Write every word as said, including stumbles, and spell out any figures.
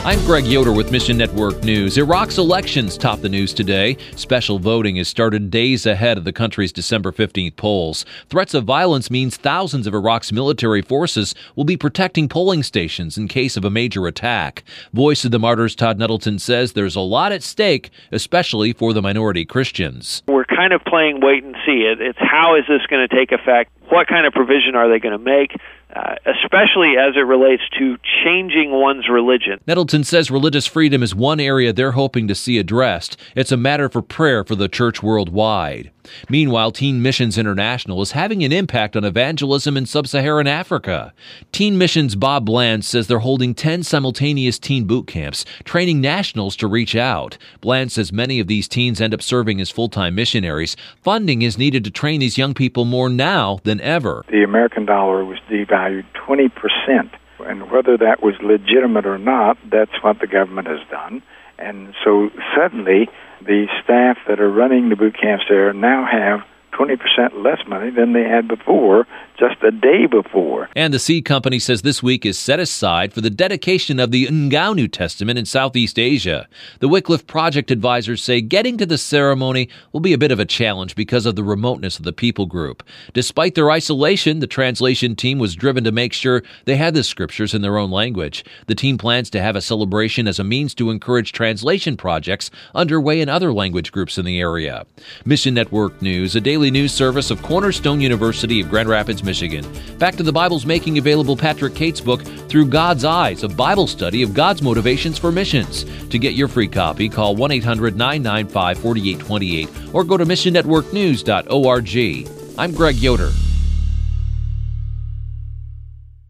I'm Greg Yoder with Mission Network News. Iraq's elections top the news today. Special voting has started days ahead of the country's December fifteenth polls. Threats of violence means thousands of Iraq's military forces will be protecting polling stations in case of a major attack. Voice of the Martyrs Todd Nettleton says there's a lot at stake, especially for the minority Christians. We're kind of playing wait and see. It, it's how is this going to take effect? What kind of provision are they going to make, uh, especially as it relates to changing one's religion? Nettleton says religious freedom is one area they're hoping to see addressed. It's a matter for prayer for the church worldwide. Meanwhile, Teen Missions International is having an impact on evangelism in sub-Saharan Africa. Teen Missions' Bob Bland says they're holding ten simultaneous teen boot camps, training nationals to reach out. Bland says many of these teens end up serving as full-time missionaries. Funding is needed to train these young people more now than ever. The American dollar was devalued twenty percent, and whether that was legitimate or not, that's what the government has done. And so suddenly, the staff that are running the boot camps there now have twenty percent less money than they had before, just a day before. And the Seed Company says this week is set aside for the dedication of the Ngao New Testament in Southeast Asia. The Wycliffe Project advisors say getting to the ceremony will be a bit of a challenge because of the remoteness of the people group. Despite their isolation, the translation team was driven to make sure they had the scriptures in their own language. The team plans to have a celebration as a means to encourage translation projects underway in other language groups in the area. Mission Network News, a daily news service of Cornerstone University of Grand Rapids, Michigan. Back to the Bible's making available Patrick Cate's book, Through God's Eyes, a Bible study of God's motivations for missions. To get your free copy, call one eight hundred nine nine five four eight two eight or go to mission network news dot org. I'm Greg Yoder.